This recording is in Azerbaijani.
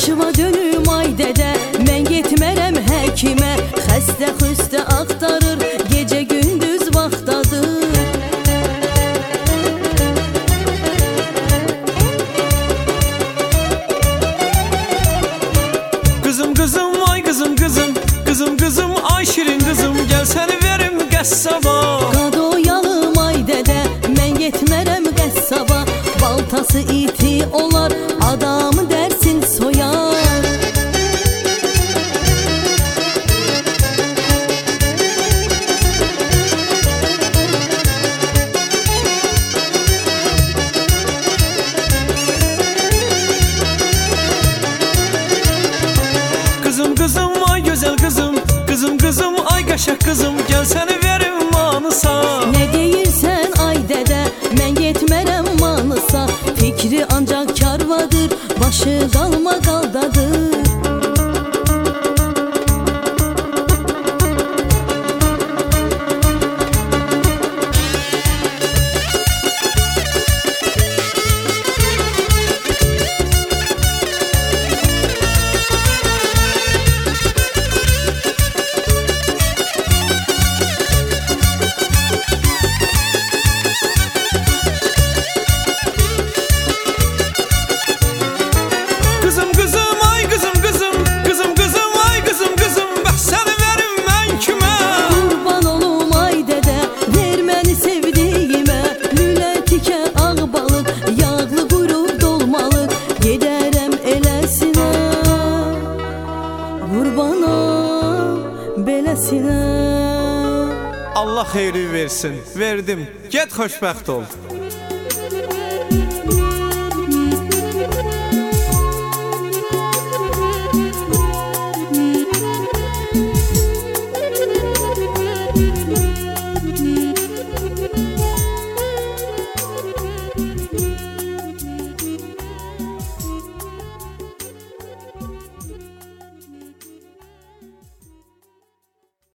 Başıma dönüm ay dədə, mən getmərəm həkimə. Xəstə xüstə axtarır, gecə gündüz vaxtadır. Qızım qızım ay qızım qızım, qızım qızım ay şirin qızım, gəl səni verim qəssaba. Qadoyalım ay dədə, mən getmərəm qəssaba. Baltası iti olar, adamı dərsin soyar. Qızım qızım ay gözəl qızım, qızım qızım ay qəşəng qızım, gəl səni verim Manısa. Nə deyirsən ay dədə, mən getmərəm Manısa. Fikri ancaq karvadır, başı qalma qaldadır. Qızım qızım ay qızım qızım, qızım qızım ay qızım qızım, bəs səni verim mən kimə? Qurban olum ay dədə, ver məni sevdiyimə. Lülə tikə ağ balıq, yağlı qurub dolmalı. Gedərəm eləsinə, qurbanam beləsinə. Allah xeyri versin, verdim, get xoşbəxt ol.